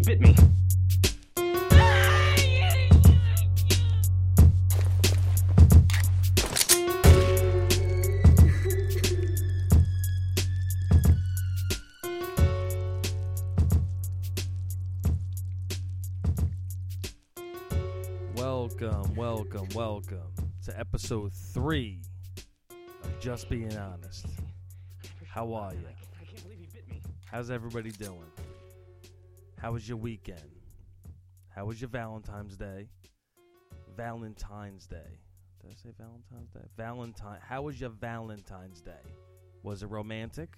fit me. Welcome to episode 3 of Just Being Honest. How are you? How's everybody doing? How was your weekend? How was your Valentine's Day? Valentine's Day. Did I say Valentine's Day? How was your Valentine's Day? Was it romantic?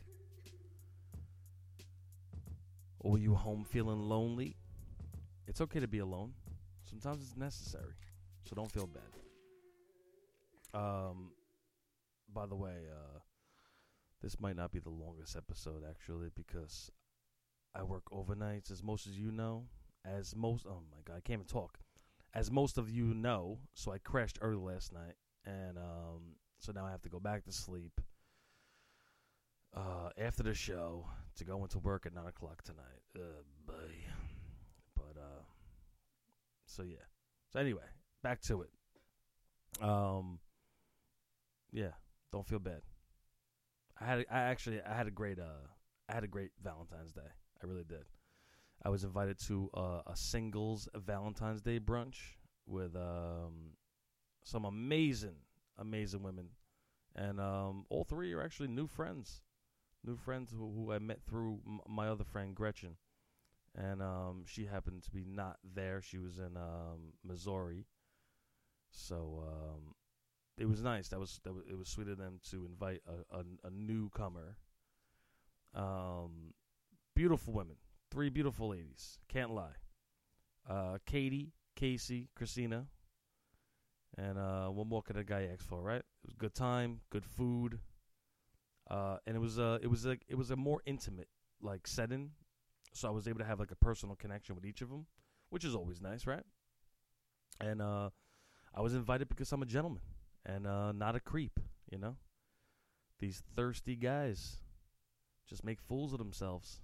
Or were you home feeling lonely? It's okay to be alone. Sometimes it's necessary. So don't feel bad. By the way, this might not be the longest episode actually because I work overnights, as most of you know. Oh my god, I can't even talk. As most of you know, so I crashed early last night, and so now I have to go back to sleep after the show to go into work at 9 o'clock tonight. But so yeah. So anyway. Back to it. Yeah, don't feel bad. I had a great Valentine's Day. I really did. I was invited to a singles Valentine's Day brunch with some amazing women, and all three are actually new friends who I met through my other friend Gretchen, and she happened to be not there. She was in Missouri. So it was nice. It was sweet of them to invite a newcomer. Beautiful women, 3 beautiful ladies. Can't lie. Katie, Casey, Christina, and what more could a guy ask for, right? It was a good time, good food, and it was a more intimate like setting. So I was able to have like a personal connection with each of them, which is always nice, right? And I was invited because I'm a gentleman and not a creep, you know? These thirsty guys just make fools of themselves.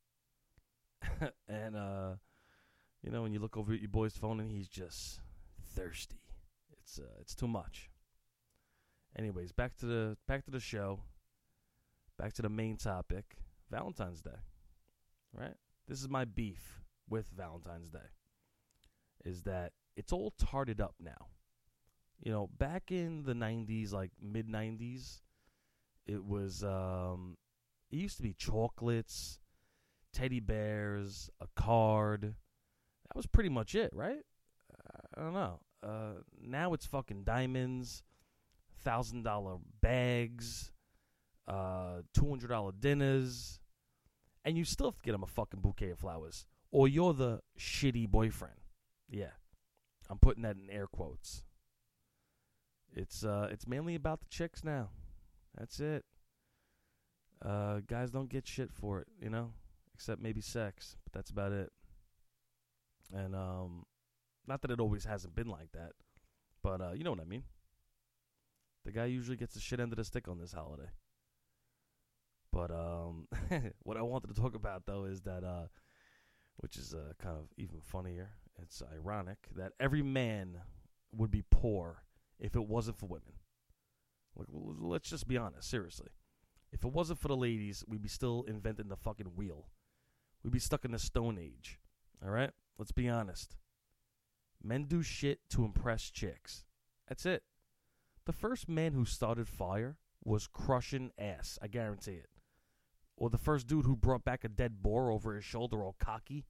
And, you know, when you look over at your boy's phone and he's just thirsty, it's too much. Anyways, back to the show, back to the main topic, Valentine's Day, right? This is my beef with Valentine's Day, is that it's all tarted up now. You know, back in the 90s, like mid-90s, it was, it used to be chocolates, teddy bears, a card. That was pretty much it, right? I don't know. Now it's fucking diamonds, $1,000 bags, $200 dinners, and you still have to get them a fucking bouquet of flowers. Or you're the shitty boyfriend. Yeah. I'm putting that in air quotes. It's mainly about the chicks now. That's it. Guys don't get shit for it, you know, except maybe sex, but that's about it. And not that it always hasn't been like that, but you know what I mean. The guy usually gets the shit end of the stick on this holiday. But what I wanted to talk about though is that which is kind of even funnier. It's ironic that every man would be poor if it wasn't for women. Like, let's just be honest, seriously. If it wasn't for the ladies, we'd be still inventing the fucking wheel. We'd be stuck in the Stone Age. All right? Let's be honest. Men do shit to impress chicks. That's it. The first man who started fire was crushing ass. I guarantee it. Or the first dude who brought back a dead boar over his shoulder all cocky.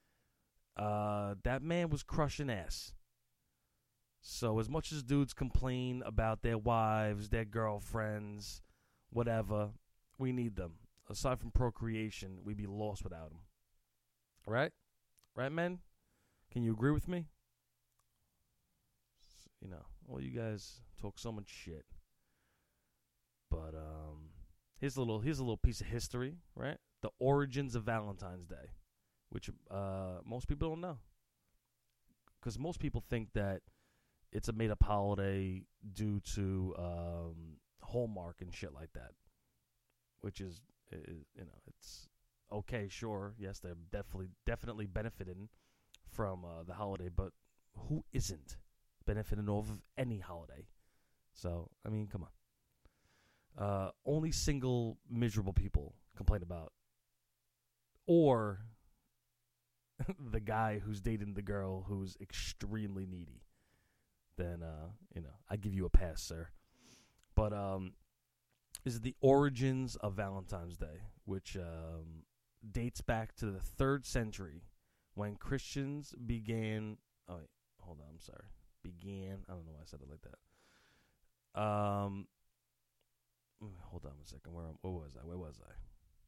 That man was crushing ass. So as much as dudes complain about their wives, their girlfriends, whatever, we need them. Aside from procreation, we'd be lost without them. Right? Right, men? Can you agree with me? You know, all you guys talk so much shit. But here's a little piece of history, right? The origins of Valentine's Day, which most people don't know. Because most people think that it's a made-up holiday due to Hallmark and shit like that, which is, you know, okay, sure, yes, they're definitely benefiting from the holiday, but who isn't benefiting off of any holiday? So, I mean, come on. Only single miserable people complain about, or the guy who's dating the girl who's extremely needy. Then, I give you a pass, sir. But is the origins of Valentine's Day, which dates back to the 3rd century when Christians began. Oh, wait, hold on, I'm sorry. Began. I don't know why I said it like that. Hold on a second. Where was I?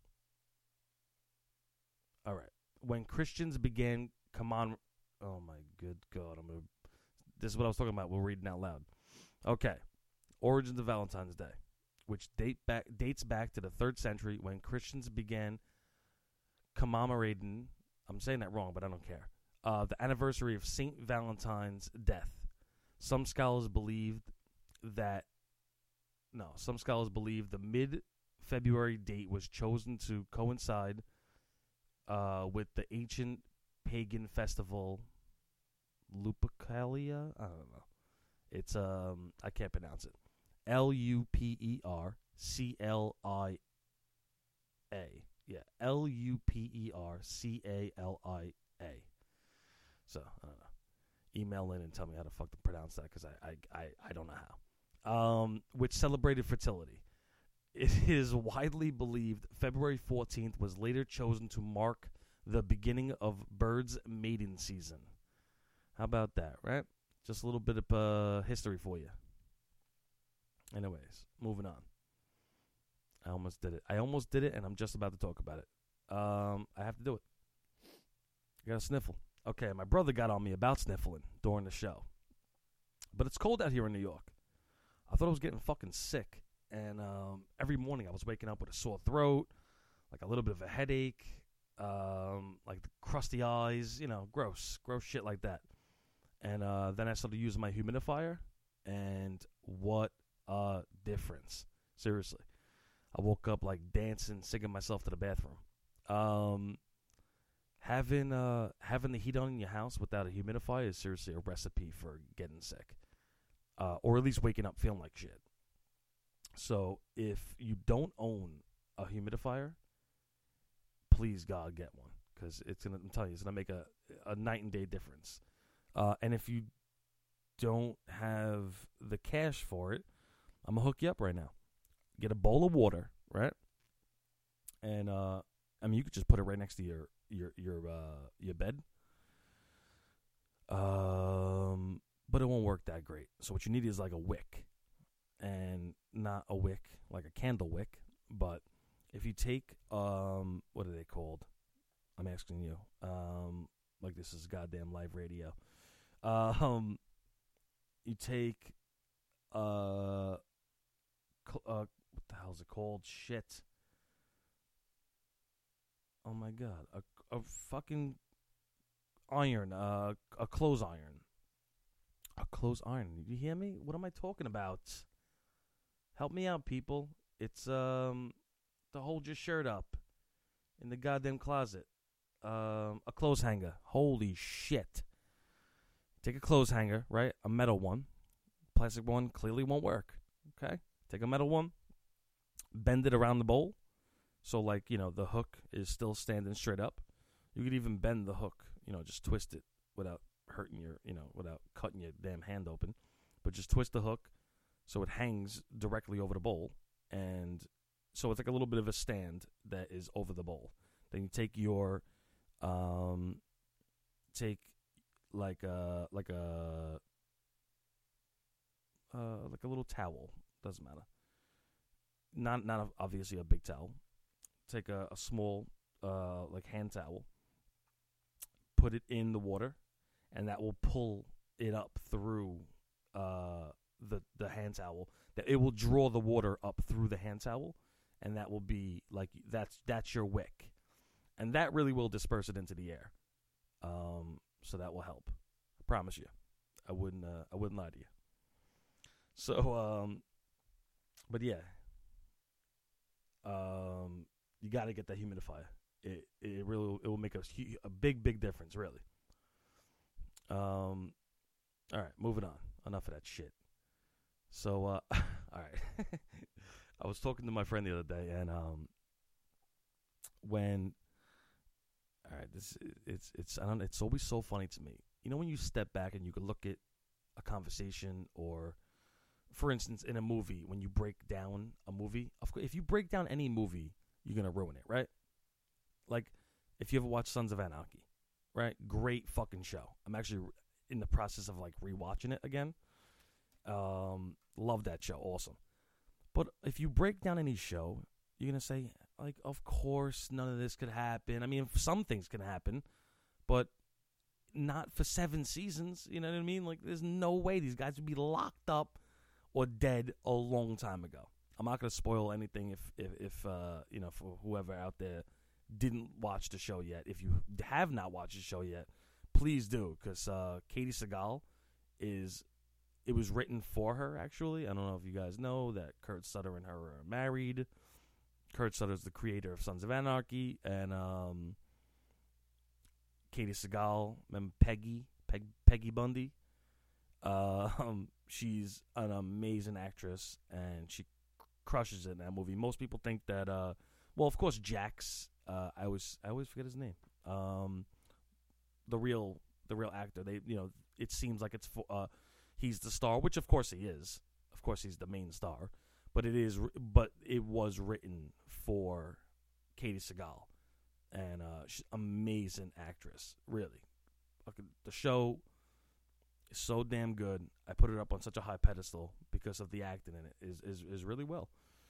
All right. When Christians began, come on. Oh my good God! This is what I was talking about. We're reading out loud. Okay. Origins of Valentine's Day, which dates back to the 3rd century when Christians began commemorating. I'm saying that wrong, but I don't care. The anniversary of Saint Valentine's death. Some scholars believe the mid-February date was chosen to coincide with the ancient pagan festival Lupercalia. I don't know. It's I can't pronounce it. Luperclia. Yeah, Luperclia. So I don't know. Email in and tell me how to fucking pronounce that, because I don't know how. Which celebrated fertility. It is widely believed February 14th was later chosen to mark the beginning of birds' mating season. How about that, right? Just a little bit of history for you. Anyways, moving on. I almost did it, and I'm just about to talk about it. I have to do it. I got a sniffle. Okay, my brother got on me about sniffling during the show. But it's cold out here in New York. I thought I was getting fucking sick. And every morning I was waking up with a sore throat, like a little bit of a headache, like crusty eyes, gross shit like that. And then I started using my humidifier, and what a difference. Seriously. I woke up like dancing, singing myself to the bathroom. Having the heat on in your house without a humidifier is seriously a recipe for getting sick. Or at least waking up feeling like shit. So if you don't own a humidifier, please God get one, because I'm telling you, it's gonna make a night and day difference. And if you don't have the cash for it, I'm gonna hook you up right now. Get a bowl of water, right? And you could just put it right next to your bed. But it won't work that great. So what you need is like a wick. And not a wick, like a candle wick, but if you take, what are they called? I'm asking you. Like this is goddamn live radio. You take, what the hell is it called? Shit. Oh my God. A fucking iron, a clothes iron. A clothes iron. Did you hear me? What am I talking about? Help me out, people. It's to hold your shirt up in the goddamn closet. A clothes hanger. Holy shit. Take a clothes hanger, right? A metal one. Plastic one clearly won't work. Okay? Take a metal one. Bend it around the bowl. So, like, the hook is still standing straight up. You could even bend the hook. Just twist it without hurting without cutting your damn hand open. But just twist the hook so it hangs directly over the bowl, and so it's like a little bit of a stand that is over the bowl. Then you take your, like a little towel. Doesn't matter. Not obviously a big towel. Take a small, like hand towel. Put it in the water, and that will pull it up through, the hand towel. That it will draw the water up through the hand towel, and that will be like that's your wick, and that really will disperse it into the air. So that will help. I promise you. I wouldn't lie to you. So but yeah. You got to get that humidifier. it will make a big difference, really. All right, moving on. Enough of that shit. So, all right. I was talking to my friend the other day, and when, all right, I don't know, it's always so funny to me. You know, when you step back and you can look at a conversation, or, for instance, in a movie, when you break down a movie, of course, if you break down any movie, you're gonna ruin it, right? Like, if you ever watch Sons of Anarchy, right? Great fucking show. I'm actually in the process of like rewatching it again. Love that show. Awesome. But if you break down any show, you're going to say, like, of course, none of this could happen. I mean, some things can happen, but not for 7 seasons. You know what I mean? Like, there's no way these guys would be locked up or dead a long time ago. I'm not going to spoil anything if you know, for whoever out there didn't watch the show yet. If you have not watched the show yet, please do, because Katie Sagal it was written for her, actually. I don't know if you guys know that Kurt Sutter and her are married. Kurt Sutter is the creator of Sons of Anarchy, and Katie Sagal, remember Peggy Bundy? She's an amazing actress, and she crushes it in that movie. Most people think that, well, of course, Jax. I always forget his name. The real actor. It seems like it's he's the star, which of course he is. Of course, he's the main star. But it was written for Katie Sagal, and she's an amazing actress, really. The show is so damn good. I put it up on such a high pedestal because of the acting in it. Is really well.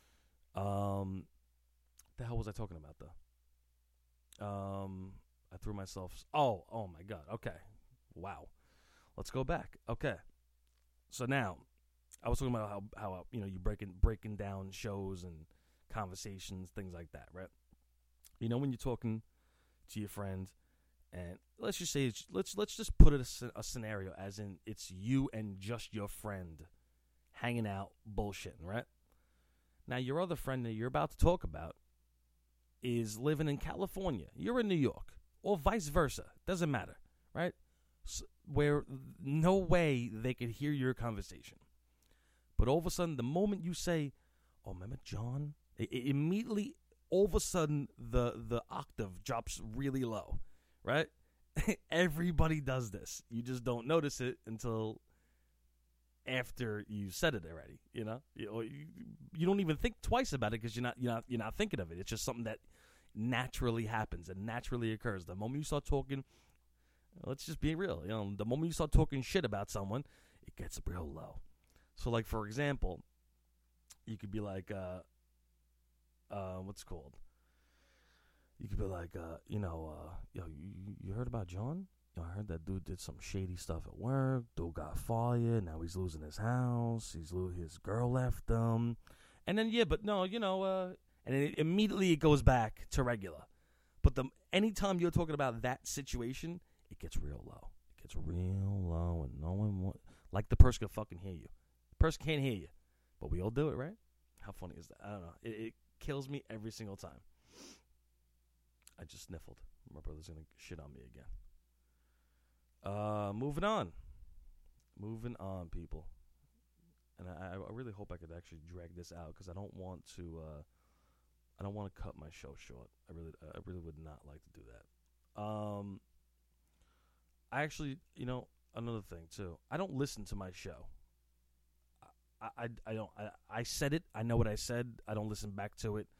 The hell was I talking about though? I threw myself. Oh my God. Okay, wow. Let's go back. Okay, so now I was talking about how you breaking down shows and conversations, things like that, right? You know, when you're talking to your friend, and let's just say let's just put it a scenario as in it's you and just your friend hanging out bullshitting, right? Now your other friend that you're about to talk about is living in California. You're in New York, or vice versa. Doesn't matter, right? So, where no way they could hear your conversation. But all of a sudden, the moment you say, "Oh, remember John?" It immediately, all of a sudden, the octave drops really low, right? Everybody does this. You just don't notice it until after you said it already. You know, you don't even think twice about it because you're not thinking of it. It's just something that naturally happens and naturally occurs. The moment you start talking, let's just be real. You know, the moment you start talking shit about someone, it gets real low. So, like, for example, you could be like, what's it called? You could be like, yo, you heard about John? I heard that dude did some shady stuff at work. Dude got fired. Now he's losing his house. His girl left him. And then, and then immediately it goes back to regular. But anytime you're talking about that situation, it gets real low. It gets real low, and no one like the person can fucking hear you. The person can't hear you, but we all do it, right? How funny is that? I don't know. It kills me every single time. I just sniffled. My brother's gonna shit on me again. Moving on, people. And I really hope I could actually drag this out because I don't want to cut my show short. I really would not like to do that. I actually, another thing too. I don't listen to my show. I don't. I said it. I know what I said. I don't listen back to it.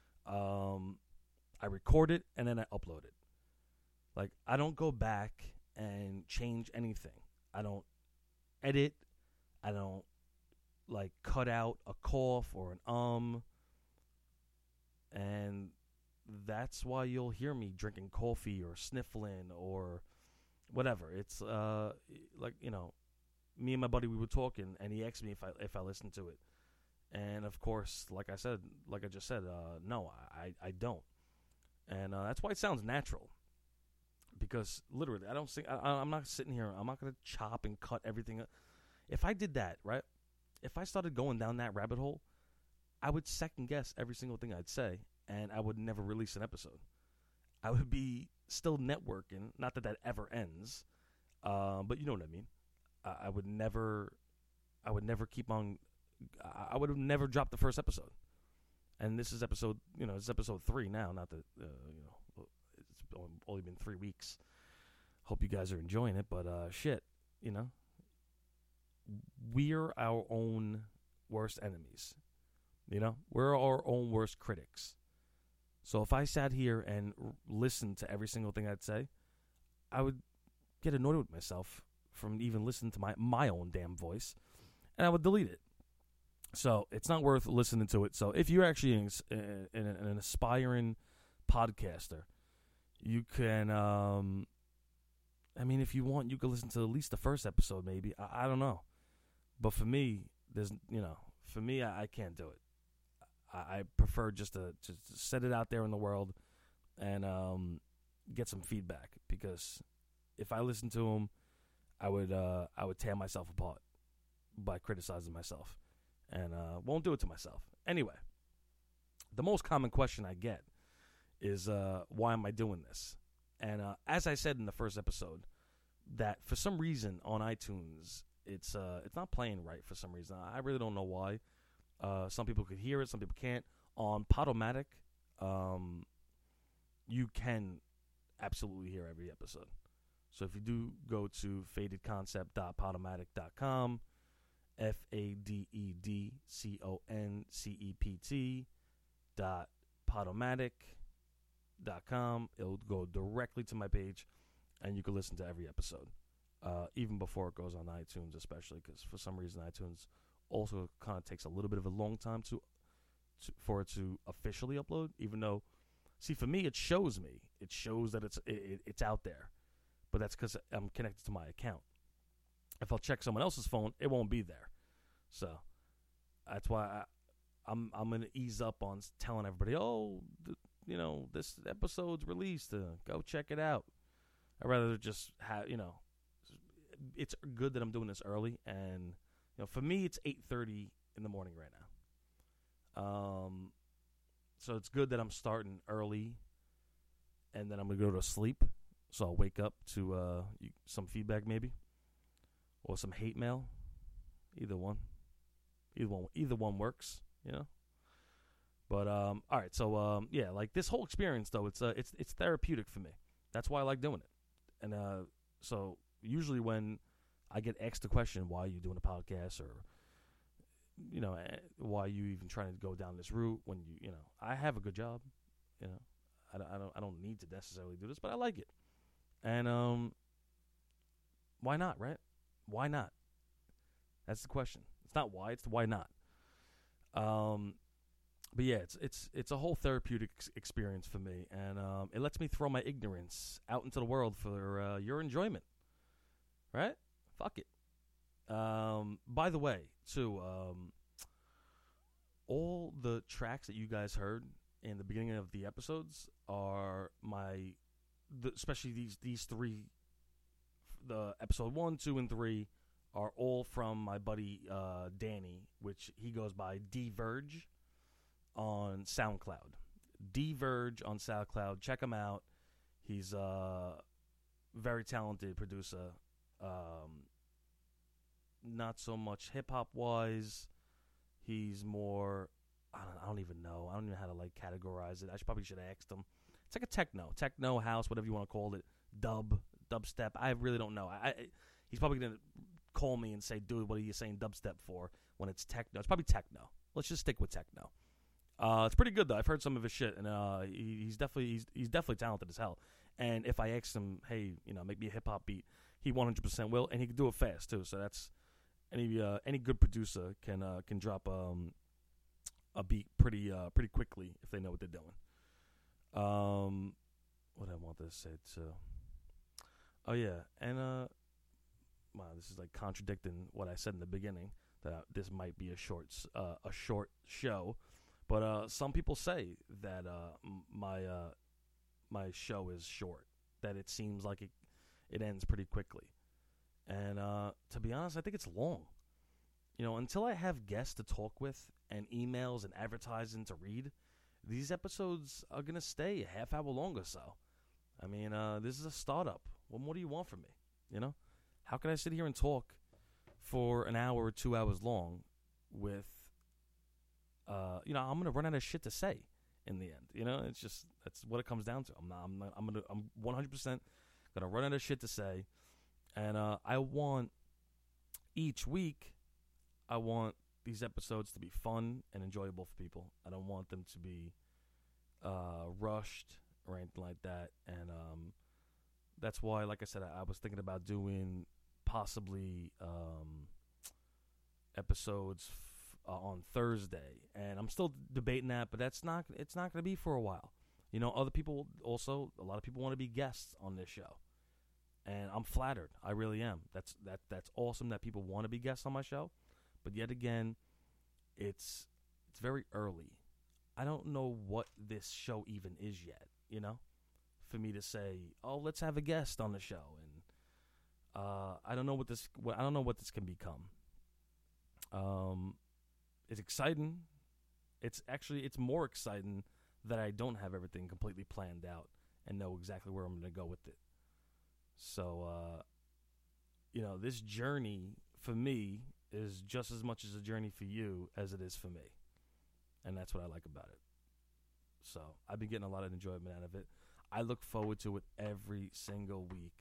I record it and then I upload it. Like, I don't go back and change anything. I don't edit. I don't cut out a cough or an and that's why you'll hear me drinking coffee or sniffling or whatever. It's me and my buddy, we were talking and he asked me if I listened to it, and of course, like I just said, no, I don't, and that's why it sounds natural. Because literally, I don't think I'm not sitting here. I'm not gonna chop and cut everything. If I did that, right? If I started going down that rabbit hole, I would second guess every single thing I'd say, and I would never release an episode. I would be still networking. Not that ever ends, but you know what I mean. I would never keep on. I would have never dropped the first episode. And this is episode 3 now. Not that, it's only been 3 weeks. Hope you guys are enjoying it, but shit, we're our own worst enemies. We're our own worst critics. So if I sat here and listened to every single thing I'd say, I would get annoyed with myself from even listening to my own damn voice, and I would delete it. So it's not worth listening to it. So if you're actually an aspiring podcaster, you can, if you want, you can listen to at least the first episode, maybe. I don't know. But for me, I can't do it. I prefer just to set it out there in the world and get some feedback, because if I listen to them, I would tear myself apart by criticizing myself, and won't do it to myself. Anyway, the most common question I get is, why am I doing this? And as I said in the first episode, that for some reason on iTunes, it's not playing right for some reason. I really don't know why. Some people could hear it, some people can't. On Podomatic, you can absolutely hear every episode. So if you do go to fadedconcept.podomatic.com, FADEDCONCEPT.podomatic.com, it'll go directly to my page, and you can listen to every episode, even before it goes on iTunes, especially because for some reason iTunes also kind of takes a little bit of a long time for it to officially upload. Even though, see, for me, it shows that it's out there, but that's because I'm connected to my account. If I'll check someone else's phone, it won't be there. So that's why I'm gonna ease up on telling everybody, this episode's released. Go check it out. I'd rather just have, it's good that I'm doing this early, and for me, it's 8:30 in the morning right now. So it's good that I'm starting early, and then I'm gonna go to sleep. So I'll wake up to some feedback maybe, or some hate mail. Either one works, But all right, so like this whole experience though, it's therapeutic for me. That's why I like doing it. And so usually when I get asked the question, why are you doing a podcast, or why are you even trying to go down this route when I have a good job, I don't need to necessarily do this, but I like it. And why not, right? Why not? That's the question. It's not why, it's the why not. But yeah, it's a whole therapeutic experience for me, and it lets me throw my ignorance out into the world for your enjoyment, right? Fuck it. By the way, too, all the tracks that you guys heard in the beginning of the episodes are especially these 3, the episode 1, 2, and 3 are all from my buddy Danny, which he goes by D-Verge on SoundCloud. D-Verge on SoundCloud. Check him out. He's a very talented producer. Not so much hip-hop wise. He's more, I don't even know. I don't even know how to categorize it. I probably should have asked him. It's like a techno house, whatever you want to call it. Dubstep. I really don't know. He's probably going to call me and say, dude, what are you saying dubstep for when it's techno? It's probably techno. Let's just stick with techno. It's pretty good though. I've heard some of his shit, and he's definitely talented as hell. And if I ask him, hey, make me a hip hop beat, he 100% will, and he can do it fast too. So that's any good producer can drop a beat pretty quickly if they know what they're doing. What I want to say too. Oh yeah, and wow, this is contradicting what I said in the beginning, that this might be a short show, but some people say that my show is short, that it seems like it ends pretty quickly, and to be honest, I think it's long. Until I have guests to talk with and emails and advertising to read, these episodes are gonna stay a half hour long or so. I mean, this is a startup. What more do you want from me? You know? How can I sit here and talk for an hour or 2 hours long with, I'm going to run out of shit to say in the end. You know, that's what it comes down to. I'm 100% going to run out of shit to say. And I want each week, I want these episodes to be fun and enjoyable for people. I don't want them to be rushed or anything like that. And that's why, like I said, I was thinking about doing possibly episodes on Thursday, and I'm still debating that, but it's not going to be for a while. You know, other people also, a lot of people want to be guests on this show, and I'm flattered. I really am. That's awesome that people want to be guests on my show, but yet again, it's very early. I don't know what this show even is yet, you know, for me to say, oh, let's have a guest on the show, and I don't know what this can become. It's exciting. It's more exciting that I don't have everything completely planned out and know exactly where I'm going to go with it. So, this journey for me is just as much as a journey for you as it is for me. And that's what I like about it. So I've been getting a lot of enjoyment out of it. I look forward to it every single week,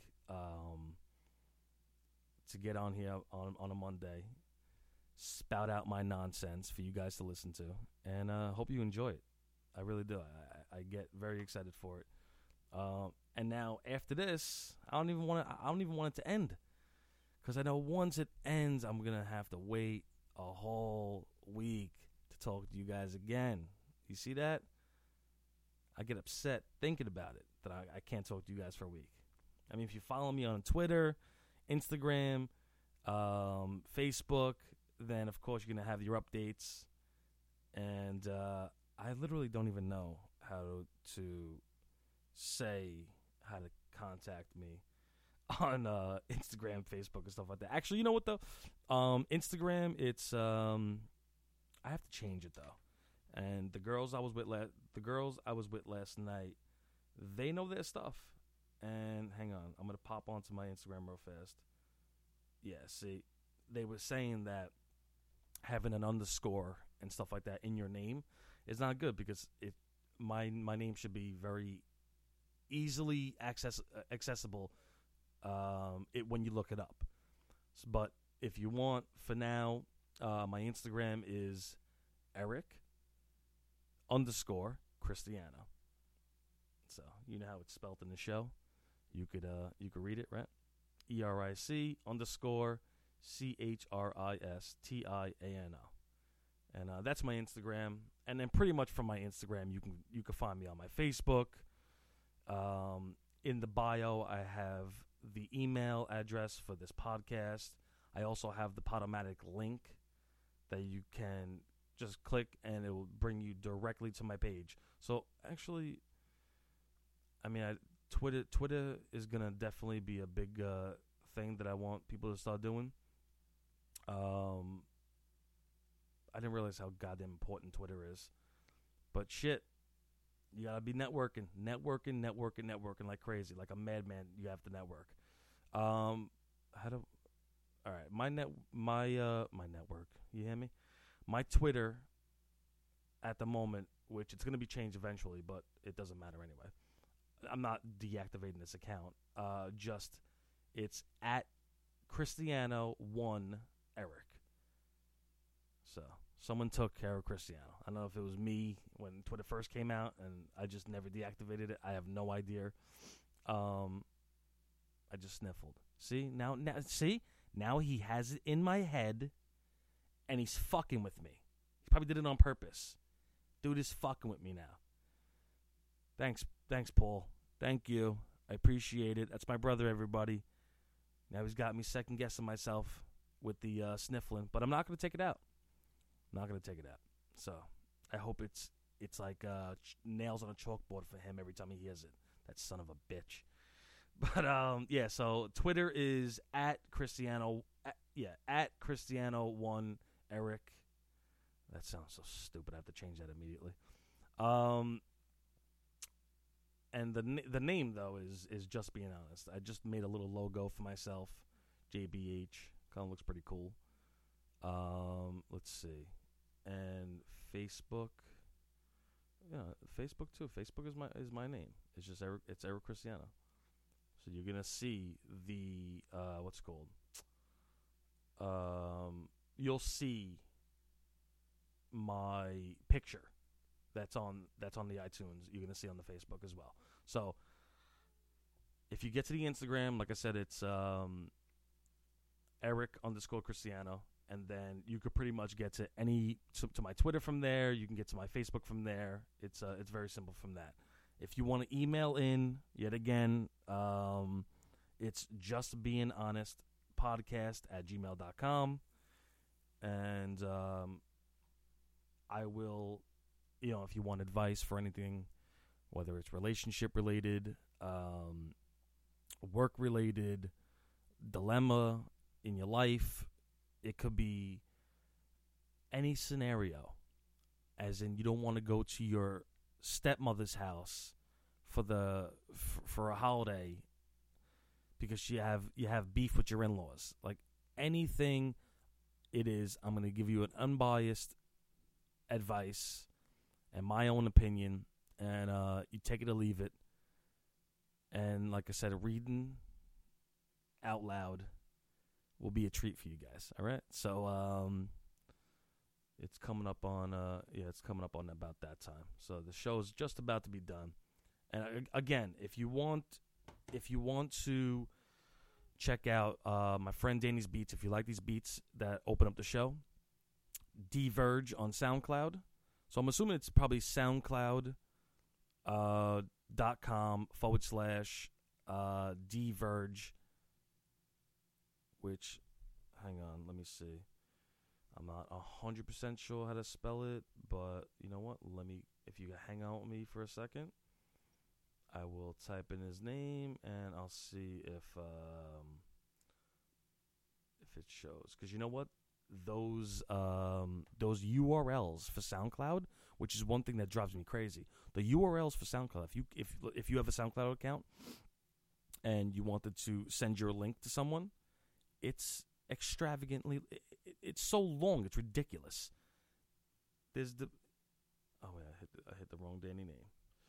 to get on here on a Monday, spout out my nonsense for you guys to listen to, and hope you enjoy it. I really do. I get very excited for it. And now after this, I don't even want it to end, because I know once it ends, I'm gonna have to wait a whole week to talk to you guys again. You see that? I get upset thinking about it, that I can't talk to you guys for a week. I mean, if you follow me on Twitter, Instagram, Facebook, then of course you're going to have your updates. And I literally don't even know how to say how to contact me on Instagram, Facebook, and stuff like that. Actually, you know what, though? Instagram, it's I have to change it, though. And the girls I was with last night, they know their stuff. And hang on, I'm gonna pop onto my Instagram real fast. Yeah, see, they were saying that having an underscore and stuff like that in your name is not good, because my name should be very easily accessible when you look it up. But if you want, for now, my Instagram is Eric_Cristiano. So you know how it's spelled in the show. You could read it, right? ERIC_CHRISTIANO. And that's my Instagram. And then pretty much from my Instagram, you can find me on my Facebook. In the bio, I have the email address for this podcast. I also have the Podomatic link that you can just click, and it will bring you directly to my page. So actually, I mean, Twitter is gonna definitely be a big thing that I want people to start doing. I didn't realize how goddamn important Twitter is, but shit, you gotta be networking like crazy, like a madman. You have to network. All right, my network. You hear me? My Twitter at the moment, which it's gonna be changed eventually, but it doesn't matter anyway. I'm not deactivating this account. It's at Cristiano1 Eric. So someone took care of Cristiano. I don't know if it was me when Twitter first came out and I just never deactivated it. I have no idea. I just sniffled. Now he has it in my head, and he's fucking with me. He probably did it on purpose. Dude is fucking with me now. Thanks, Paul. Thank you. I appreciate it. That's my brother, everybody. Now he's got me second guessing myself with the sniffling, but I'm not going to take it out. So I hope it's like nails on a chalkboard for him every time he hears it. That son of a bitch. But yeah. So Twitter is at Cristiano. At Cristiano1 Eric. That sounds so stupid. I have to change that immediately. And the name though is Just Being Honest. I just made a little logo for myself, JBH. Kind of looks pretty cool. Let's see, and Facebook. Yeah, Facebook too. Facebook is my name. It's just Eric Cristiano. So you're gonna see the what's it called. You'll see my picture that's on the iTunes. You're gonna see on the Facebook as well. So if you get to the Instagram, like I said, it's Eric_Cristiano, and then you could pretty much get to to my Twitter from there. You can get to my Facebook from there. It's very simple from that. If you want to email in, yet again, it's justbeinghonestpodcast@gmail.com, and I will, if you want advice for anything, whether it's relationship related, work related, dilemma in your life, it could be any scenario, as in you don't want to go to your stepmother's house for a holiday because you have beef with your in-laws. Like anything it is, I'm going to give you an unbiased advice and my own opinion, and you take it or leave it. And like I said, reading out loud will be a treat for you guys. All right, so it's coming up on about that time. So the show is just about to be done. And again, if you want to check out my friend Danny's Beats, if you like these beats that open up the show, Diverge on SoundCloud. So I'm assuming it's probably SoundCloud.com/Diverge. Which, hang on, let me see. I'm not 100% sure how to spell it, but you know what? If you hang out with me for a second, I will type in his name and I'll see if it shows. Because you know what? Those URLs for SoundCloud, which is one thing that drives me crazy. The URLs for SoundCloud. If you have a SoundCloud account and you wanted to send your link to someone, it's extravagantly. It's so long. It's ridiculous. I hit the wrong Danny name.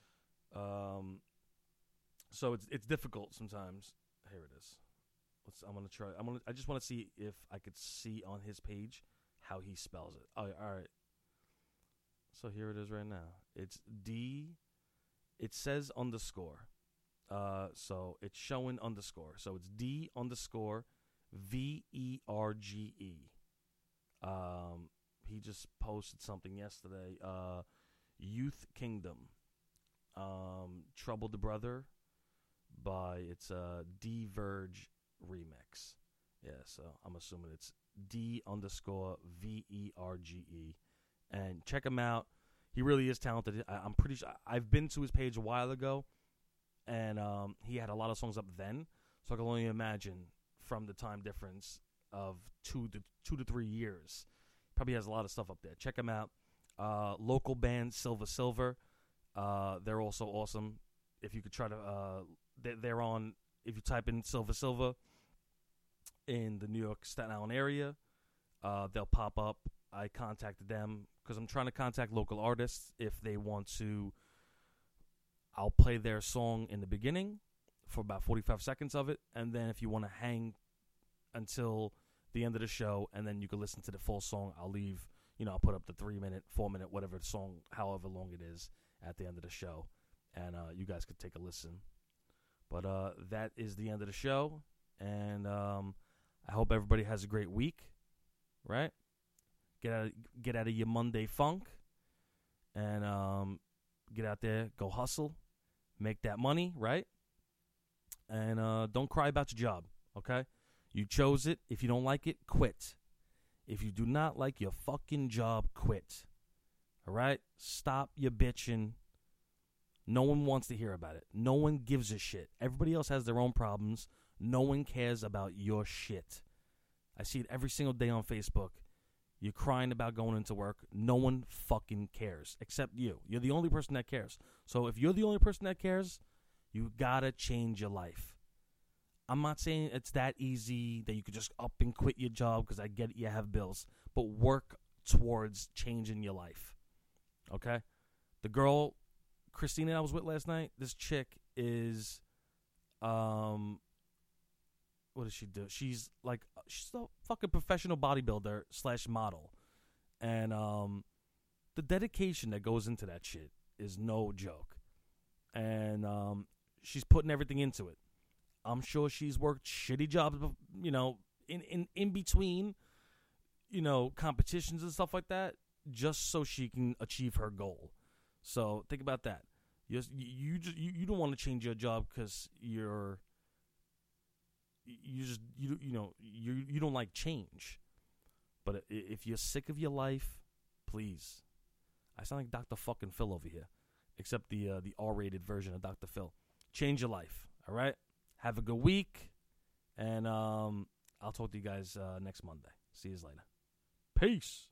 So it's difficult sometimes. Here it is. I'm gonna try. I just want to see if I could see on his page how he spells it. All right. So here it is right now. It's D. It says underscore. So it's showing underscore. So it's D_VERGE. He just posted something yesterday. Youth Kingdom. Trouble the Brother it's a Diverge remix. Yeah, so I'm assuming it's D_VERGE. And check him out. He really is talented. I'm pretty sure I've been to his page a while ago, and he had a lot of songs up then. So I can only imagine from the time difference of 2 to 3 years. Probably has a lot of stuff up there. Check him out. Local band Silver. They're also awesome. If you could try to, they're on. If you type in Silver in the New York Staten Island area, they'll pop up. I contacted them because I'm trying to contact local artists if they want to. I'll play their song in the beginning for about 45 seconds of it, and then if you want to hang until the end of the show, and then you can listen to the full song, I'll leave. I'll put up the 3-minute, 4-minute, whatever the song, however long it is, at the end of the show, and you guys could take a listen. But that is the end of the show, and I hope everybody has a great week. Right? Get out of your Monday funk, and get out there, go hustle, make that money, right? And don't cry about your job, okay? You chose it. If you don't like it, quit. If you do not like your fucking job, quit. All right? Stop your bitching. No one wants to hear about it. No one gives a shit. Everybody else has their own problems. No one cares about your shit. I see it every single day on Facebook. You're crying about going into work. No one fucking cares except you. You're the only person that cares. So if you're the only person that cares, You gotta change your life. I'm not saying it's that easy that you could just up and quit your job, because I get it, you have bills. But work towards changing your life. Okay? The girl, Christina, I was with last night, this chick is, what does she do? She's a fucking professional bodybuilder / model. And the dedication that goes into that shit is no joke. And she's putting everything into it. I'm sure she's worked shitty jobs, in between, competitions and stuff like that, just so she can achieve her goal. So think about that. You don't want to change your job because you don't like change. But if you're sick of your life, please. I sound like Dr. fucking Phil over here, except the R-rated version of Dr. Phil. Change your life, all right? Have a good week, and I'll talk to you guys next Monday. See you later. Peace.